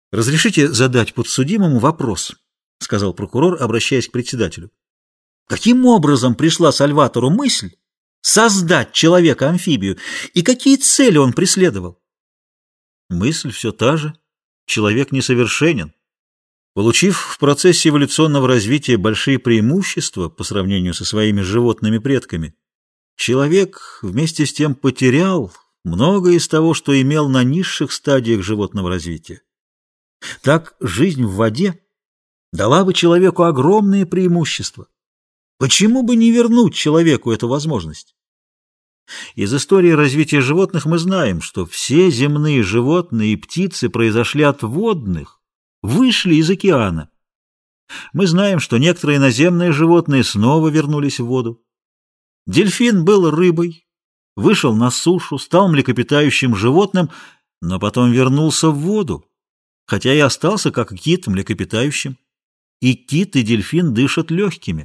«Разрешите задать подсудимому вопрос», — сказал прокурор, обращаясь к председателю. «Каким образом пришла Сальватору мысль создать человека-амфибию, и какие цели он преследовал?» «Мысль все та же. Человек несовершенен. Получив в процессе эволюционного развития большие преимущества по сравнению со своими животными предками, человек вместе с тем потерял многое из того, что имел на низших стадиях животного развития. Так жизнь в воде дала бы человеку огромные преимущества. Почему бы не вернуть человеку эту возможность? Из истории развития животных мы знаем, что все земные животные и птицы произошли от водных, вышли из океана. Мы знаем, что некоторые наземные животные снова вернулись в воду. Дельфин был рыбой, вышел на сушу, стал млекопитающим животным, но потом вернулся в воду, хотя и остался как кит млекопитающим. И кит, и дельфин дышат легкими.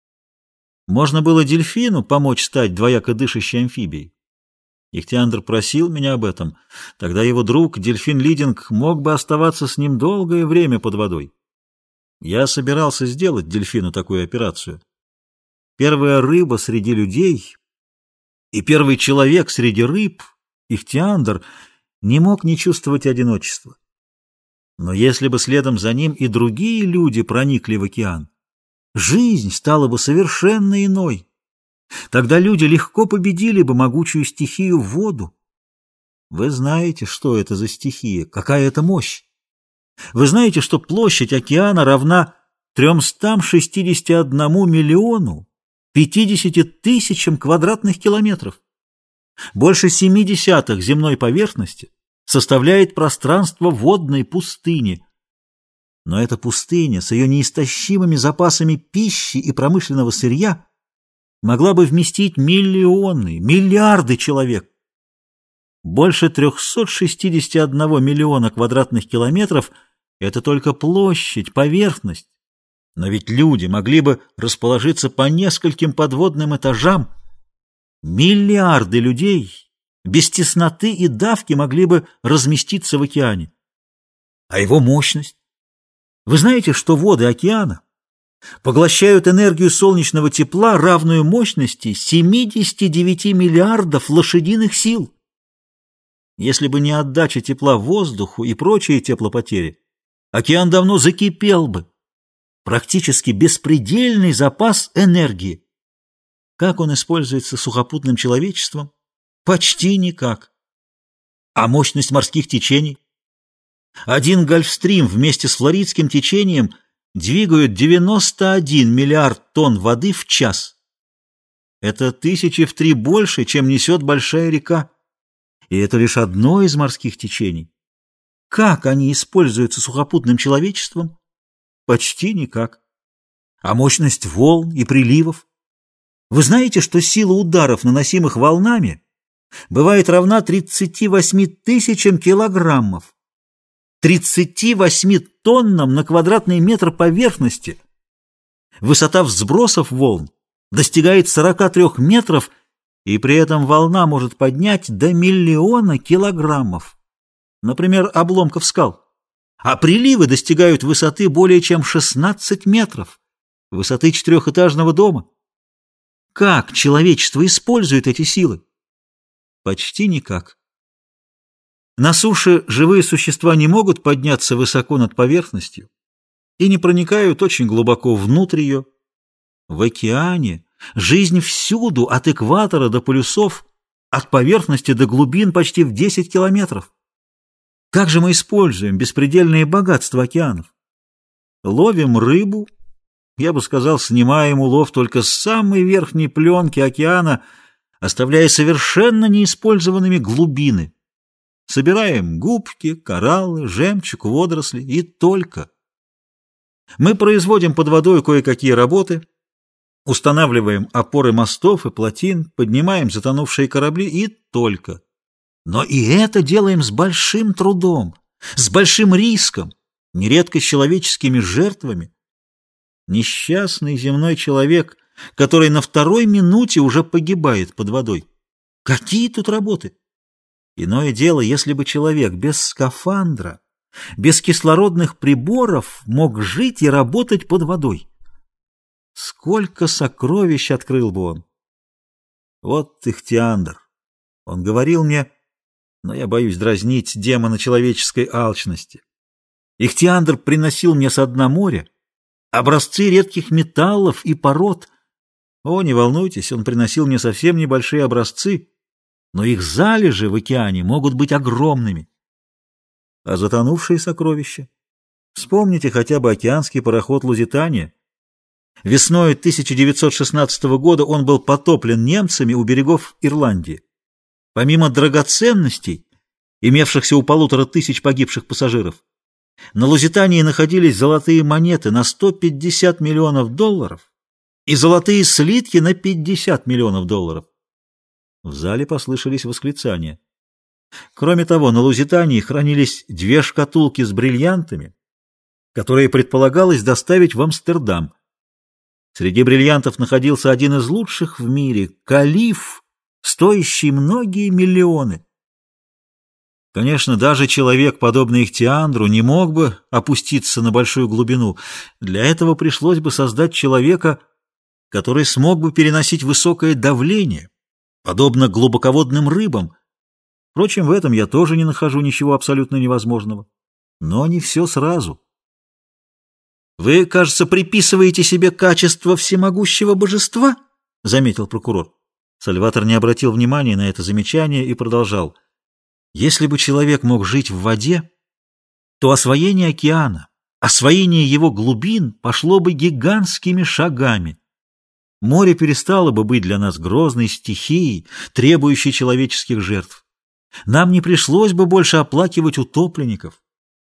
Можно было дельфину помочь стать двояко дышащей амфибией. Ихтиандр просил меня об этом. Тогда его друг, дельфин Лидинг, мог бы оставаться с ним долгое время под водой. Я собирался сделать дельфину такую операцию. Первая рыба среди людей и первый человек среди рыб, Ихтиандр, не мог не чувствовать одиночества. Но если бы следом за ним и другие люди проникли в океан, жизнь стала бы совершенно иной. Тогда люди легко победили бы могучую стихию воду. Вы знаете, что это за стихия, какая это мощь. Вы знаете, что площадь океана равна 361 миллиону 50 тысячам квадратных километров. Больше 0,7 земной поверхности составляет пространство водной пустыни. Но эта пустыня с ее неистощимыми запасами пищи и промышленного сырья могла бы вместить миллионы, миллиарды человек. Больше 361 миллиона квадратных километров – это только площадь, поверхность. Но ведь люди могли бы расположиться по нескольким подводным этажам. Миллиарды людей без тесноты и давки могли бы разместиться в океане. А его мощность? Вы знаете, что воды океана поглощают энергию солнечного тепла, равную мощности 79 миллиардов лошадиных сил. Если бы не отдача тепла воздуху и прочие теплопотери, океан давно закипел бы. Практически беспредельный запас энергии. Как он используется сухопутным человечеством? Почти никак. А мощность морских течений? Один Гольфстрим вместе с Флоридским течением двигают 91 миллиард тонн воды в час. Это 1000 в 3 больше, чем несет большая река. И это лишь одно из морских течений. Как они используются сухопутным человечеством? Почти никак. А мощность волн и приливов? Вы знаете, что сила ударов, наносимых волнами, бывает равна 38 тысячам килограммов, 38 тоннам на квадратный метр поверхности. Высота взбросов волн достигает 43 метров, и при этом волна может поднять до 1 миллиона килограммов, например, обломков скал. А приливы достигают высоты более чем 16 метров, высоты 4-этажного дома. Как человечество использует эти силы? Почти никак. На суше живые существа не могут подняться высоко над поверхностью и не проникают очень глубоко внутрь ее. В океане жизнь всюду, от экватора до полюсов, от поверхности до глубин почти в 10 километров. Как же мы используем беспредельные богатства океанов? Ловим рыбу, я бы сказал, снимаем улов только с самой верхней пленки океана, оставляя совершенно неиспользованными глубины. Собираем губки, кораллы, жемчуг, водоросли и только. Мы производим под водой кое-какие работы, устанавливаем опоры мостов и плотин, поднимаем затонувшие корабли и только. Но и это делаем с большим трудом, с большим риском, нередко с человеческими жертвами. Несчастный земной человек, который на 2-й минуте уже погибает под водой. Какие тут работы? Иное дело, если бы человек без скафандра без кислородных приборов мог жить и работать под водой. Сколько сокровищ открыл бы он! Вот Ихтиандр. Он говорил мне, но я боюсь дразнить демона человеческой алчности. Ихтиандр приносил мне со дна моря образцы редких металлов и пород. О, не волнуйтесь, он приносил мне совсем небольшие образцы, но их залежи в океане могут быть огромными. А затонувшие сокровища? Вспомните хотя бы океанский пароход «Лузитания». Весной 1916 года он был потоплен немцами у берегов Ирландии. Помимо драгоценностей, имевшихся у 1500 погибших пассажиров, на «Лузитании» находились золотые монеты на 150 миллионов долларов и золотые слитки на 50 миллионов долларов. В зале послышались восклицания. Кроме того, на «Лузитании» хранились 2 шкатулки с бриллиантами, которые предполагалось доставить в Амстердам. Среди бриллиантов находился один из лучших в мире — калиф, стоящий многие миллионы. Конечно, даже человек, подобный Ихтиандру, не мог бы опуститься на большую глубину. Для этого пришлось бы создать человека, который смог бы переносить высокое давление, подобно глубоководным рыбам. Впрочем, в этом я тоже не нахожу ничего абсолютно невозможного. Но не все сразу. «Вы, кажется, приписываете себе качество всемогущего божества?» — заметил прокурор. Сальватор не обратил внимания на это замечание и продолжал. «Если бы человек мог жить в воде, то освоение океана, освоение его глубин пошло бы гигантскими шагами. Море перестало бы быть для нас грозной стихией, требующей человеческих жертв. Нам не пришлось бы больше оплакивать утопленников».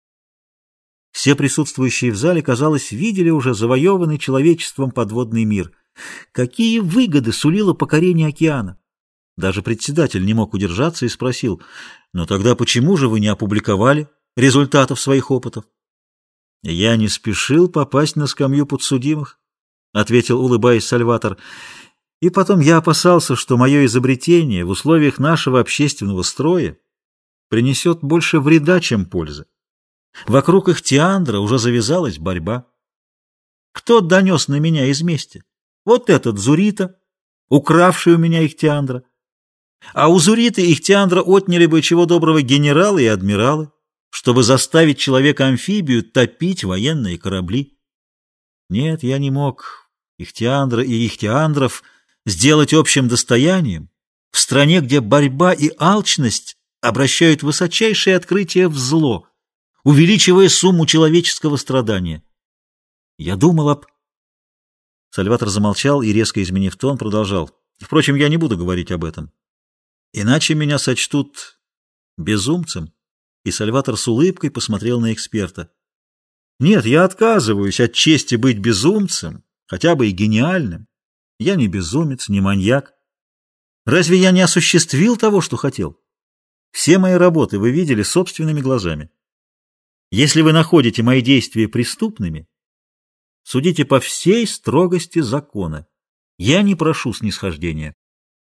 Все присутствующие в зале, казалось, видели уже завоеванный человечеством подводный мир. Какие выгоды сулило покорение океана? Даже председатель не мог удержаться и спросил: «Но тогда почему же вы не опубликовали результатов своих опытов?» «Я не спешил попасть на скамью подсудимых», — ответил, улыбаясь, Сальватор. «И потом я опасался, что мое изобретение в условиях нашего общественного строя принесет больше вреда, чем пользы. Вокруг Ихтиандра уже завязалась борьба. Кто донес на меня из мести? Вот этот Зурита, укравший у меня Ихтиандра. А у Зуриты Ихтиандра отняли бы чего доброго генералы и адмиралы, чтобы заставить человека-амфибию топить военные корабли. Нет, я не мог Ихтиандра и Ихтиандров сделать общим достоянием в стране, где борьба и алчность обращают высочайшие открытия в зло, увеличивая сумму человеческого страдания. Я думал об...» Сальватор замолчал и, резко изменив тон, продолжал. «Впрочем, я не буду говорить об этом. Иначе меня сочтут безумцем». И Сальватор с улыбкой посмотрел на эксперта. «Нет, я отказываюсь от чести быть безумцем, хотя бы и гениальным. Я не безумец, не маньяк. Разве я не осуществил того, что хотел? Все мои работы вы видели собственными глазами. Если вы находите мои действия преступными, судите по всей строгости закона. Я не прошу снисхождения».